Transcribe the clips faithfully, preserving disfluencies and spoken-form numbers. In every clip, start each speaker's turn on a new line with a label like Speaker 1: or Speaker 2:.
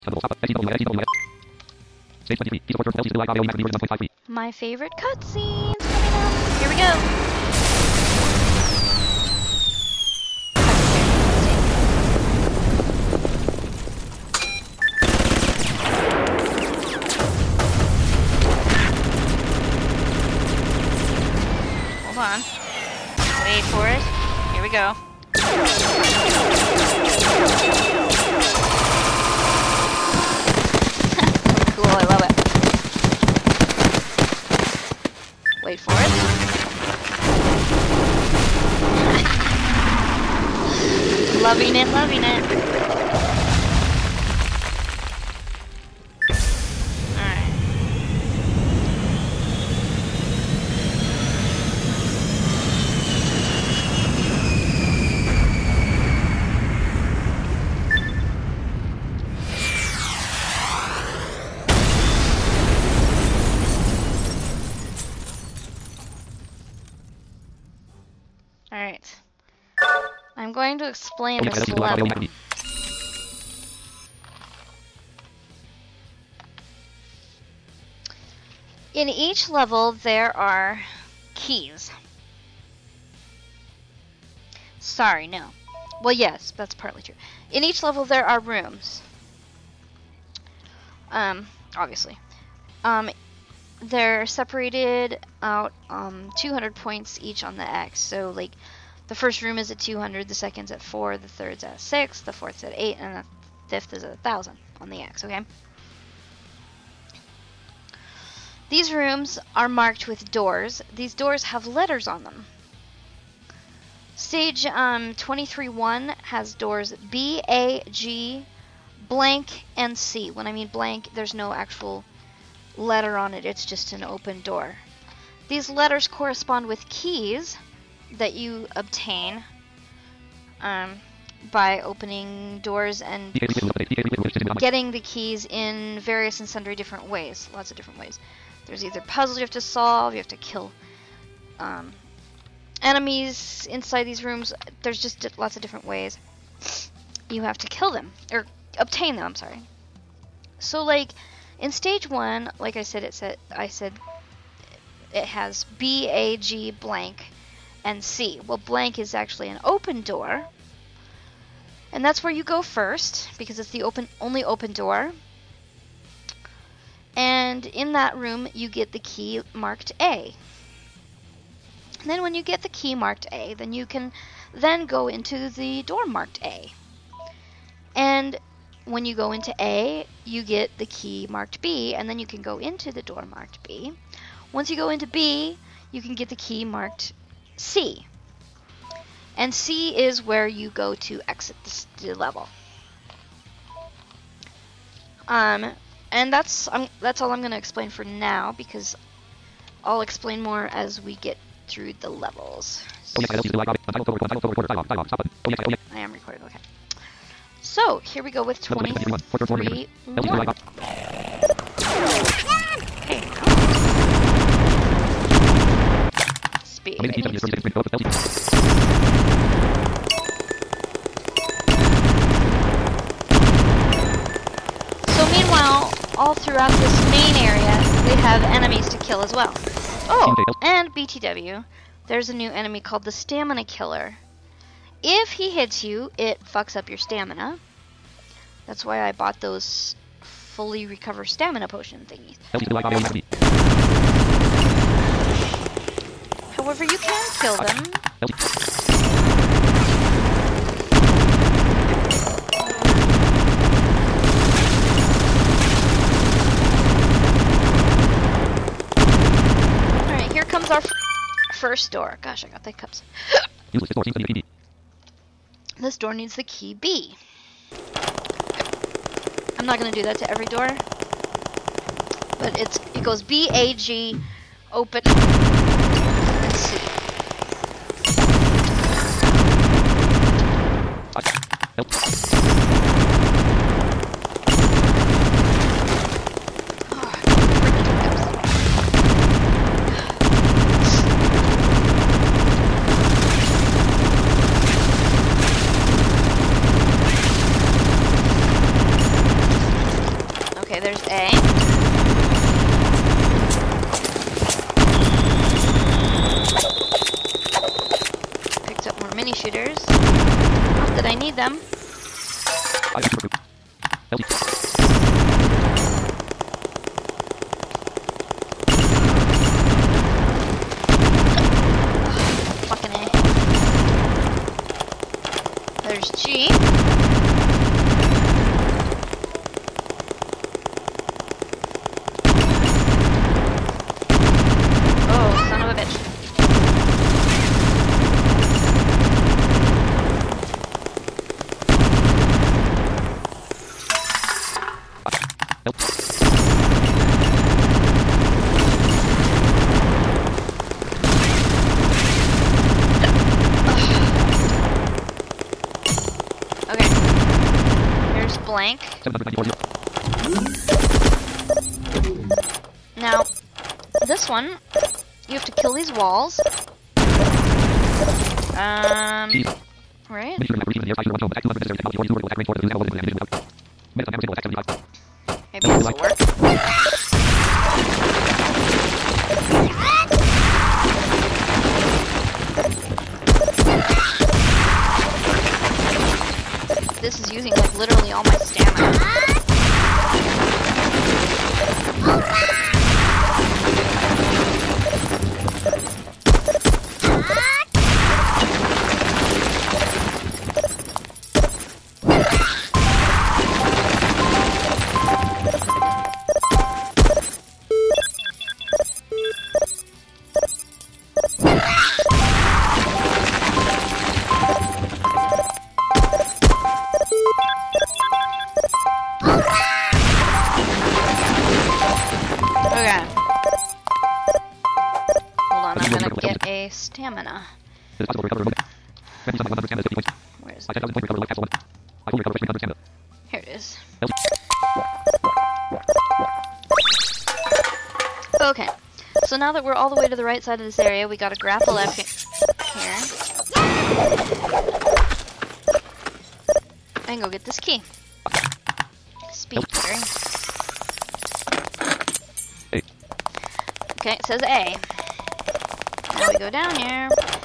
Speaker 1: My favorite cutscenes coming up. Here we go. Hold on. Wait for it. Here we go. Cool, I love it. Wait for it. Loving it, loving it. Alright. Alright. I'm going to explain this level. In each level, there are keys. Sorry, no. Well, yes, that's partly true. In each level, there are rooms. Um, obviously. Um, they're separated out um, two hundred points each on the X. So, like, the first room is at two hundred, the second's at four, the third's at six, the fourth's at eight, and the fifth is at one thousand on the X, okay? These rooms are marked with doors. These doors have letters on them. Stage um, twenty-three one has doors B, A, G, blank, and C. When I mean blank, there's no actual letter on it. It's just an open door. These letters correspond with keys that you obtain um, by opening doors and getting the keys in various and sundry different ways. Lots of different ways. There's either puzzles you have to solve, you have to kill um, enemies inside these rooms. There's just lots of different ways you have to kill them, or obtain them, I'm sorry. So, like, in stage one, like I said, it said I said it has B, A, G, blank, and C. Well, blank is actually an open door, and that's where you go first because it's the open only open door. And in that room, you get the key marked A. And then when you get the key marked A, then you can then go into the door marked A. And when you go into A, you get the key marked B, and then you can go into the door marked B. Once you go into B, you can get the key marked C. And C is where you go to exit the, the level. Um, and that's um, that's all I'm going to explain for now, because I'll explain more as we get through the levels. So, I am recording, okay. So, here we go with twenty-three one. Okay. Speed. So meanwhile, all throughout this main area, we have enemies to kill as well. Oh, and B T W, there's a new enemy called the Stamina Killer. If he hits you, it fucks up your stamina. That's why I bought those fully recover stamina potion thingies. However, you can kill them. Alright, here comes our f first door. Gosh, I got the cups. This door needs the key B. I'm not going to do that to every door, but it's it goes B, A, G, open, and C. Okay, there's A. Picked up more mini shooters. Not that I need them. Fucking A. There's G. Oh, son of a bitch. Okay. Here's blank. Now, this one, you have to kill these walls. Um, right? Maybe this will work. This is using like literally all my stamina. Okay. Hold on, I'm gonna get a stamina. Where is it? Here it is. Okay. So now that we're all the way to the right side of this area, we gotta grapple up he here. And go get this key. Speed here. Okay, it says A. Now we go down here.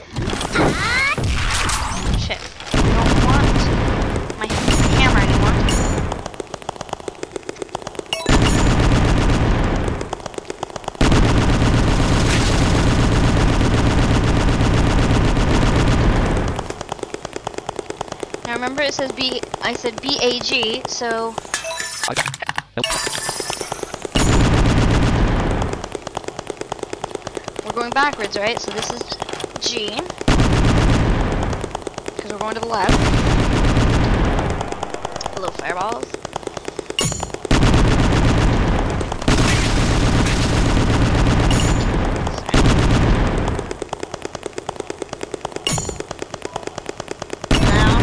Speaker 1: Shit. I don't want my hammer anymore. Now remember it says B, I said B A G, so... We're going backwards, right? So this is G. Because we're going to the left. Hello, fireballs. Now.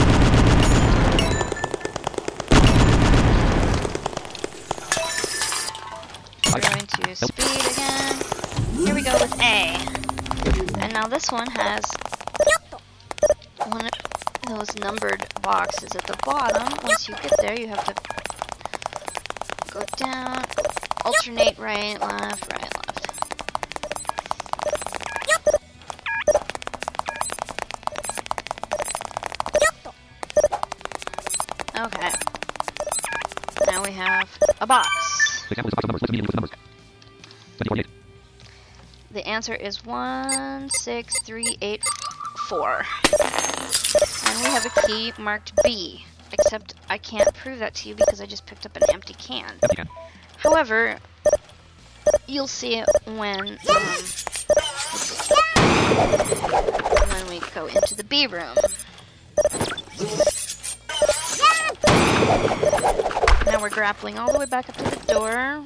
Speaker 1: We're going to speed again. Here we go with A. And now this one has one of those numbered boxes at the bottom. Once you get there, you have to go down, alternate right, left, right, left. Okay. Now we have a box. The answer is one six three eight four. And we have a key marked B. Except I can't prove that to you because I just picked up an empty can.
Speaker 2: Empty can.
Speaker 1: However, you'll see it when um, when we go into the B room. Now we're grappling all the way back up to the door.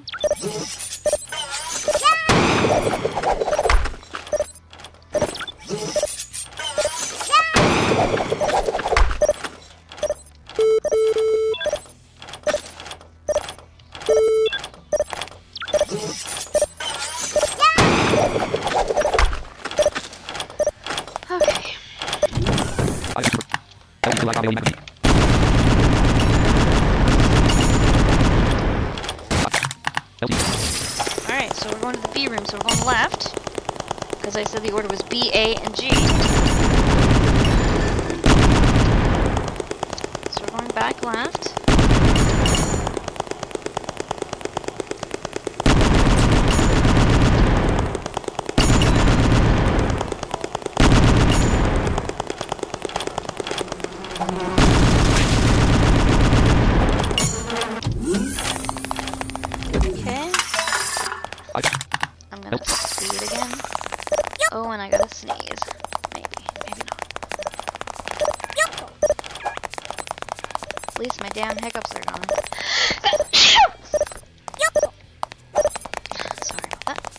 Speaker 1: so we're going to the B room, so we're going left. Because I said the order was B, A, and G. So we're going back left. Okay. I'm gonna speed again. Oh, and I gotta sneeze. Maybe, maybe not. At least my damn hiccups are gone. Sorry about that.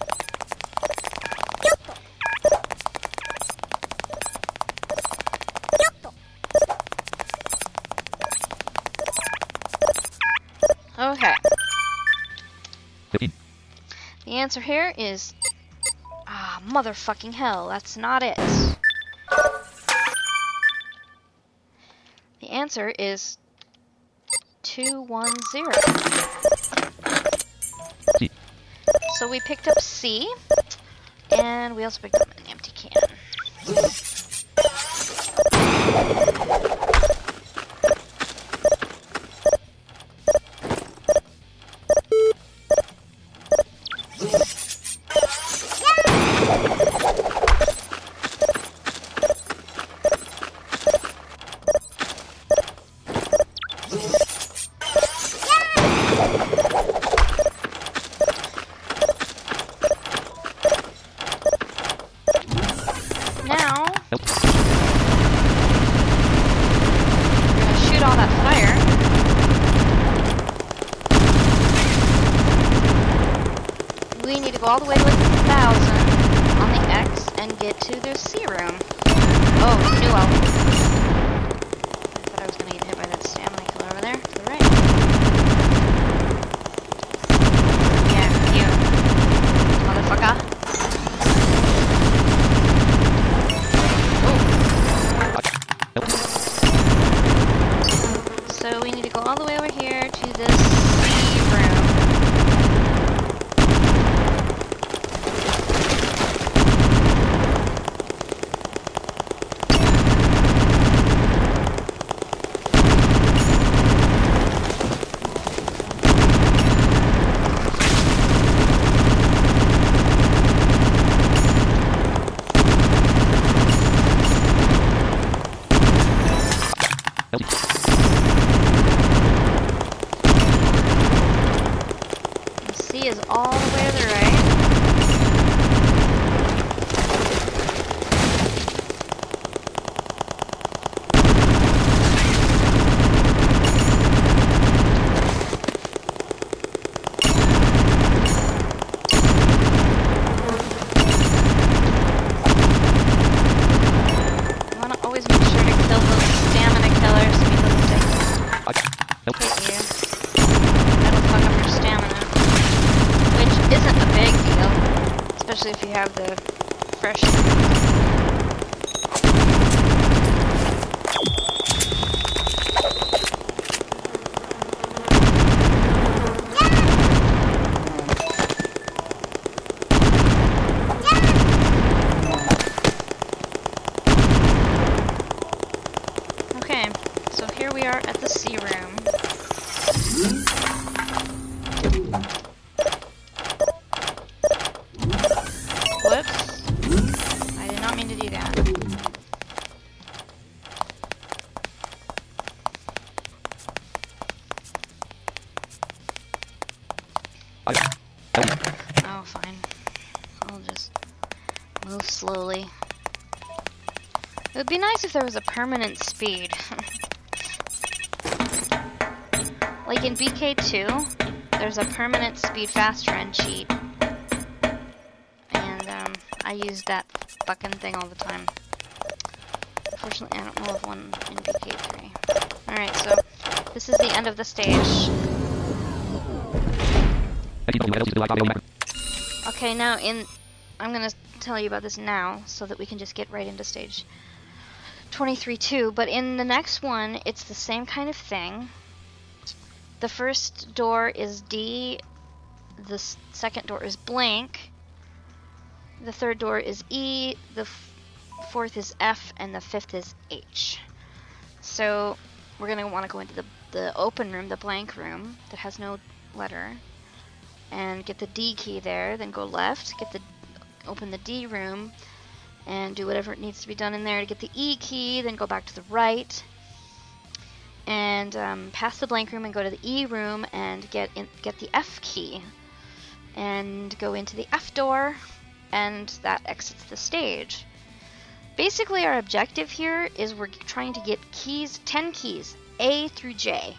Speaker 1: Okay. The answer here is... Ah, motherfucking hell, that's not it. The answer is... two one zero.
Speaker 2: C.
Speaker 1: So we picked up C, and we also picked up an empty can. Now, we're gonna shoot all that fire. We need to go all the way to a thousand on the X and get to the C room. Oh, new out. I thought I was gonna get hit by that stamina killer over there. To the right. Yeah, you. Motherfucker. So we need to go all the way over here to this C room. C is all the way to the right. You want to always make sure to kill those stamina killers because they hit you. That'll fuck up your stamina. Which isn't a big deal, especially if you have the fresh. Okay, so here we are at the C room. Whoops. I did not mean to do that. Oh, fine. I'll just move slowly. It would be nice if there was a permanent speed. Like in B K two, there's a permanent speed faster and cheat. And um, I use that fucking thing all the time. Unfortunately, I don't know of one in B K three. Alright, so this is the end of the stage. Okay, now in... I'm gonna tell you about this now, so that we can just get right into stage twenty-three two. But in the next one, it's the same kind of thing. The first door is D The s- second door is blank. The third door is E. The f- fourth is F, and the fifth is H. So we're gonna want to go into the the open room, the blank room that has no letter, and get the D key there. Then go left, get the open the D room, and do whatever it needs to be done in there to get the E key. Then go back to the right, and um, pass the blank room and go to the E room and get in, get the F key, and go into the F door, and that exits the stage. Basically, our objective here is we're trying to get keys, ten keys, A through J.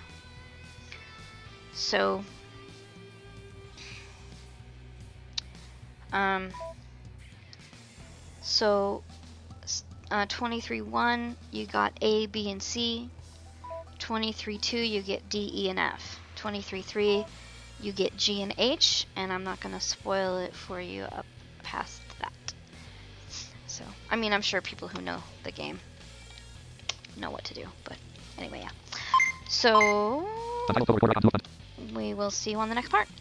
Speaker 1: So, um, so uh, twenty-three one, you got A, B, and C. twenty-three two, you get D, E, and F. twenty-three three, you get G and H, and I'm not going to spoil it for you up past that. So, I mean, I'm sure people who know the game know what to do, but anyway, yeah. So, we will see you on the next part.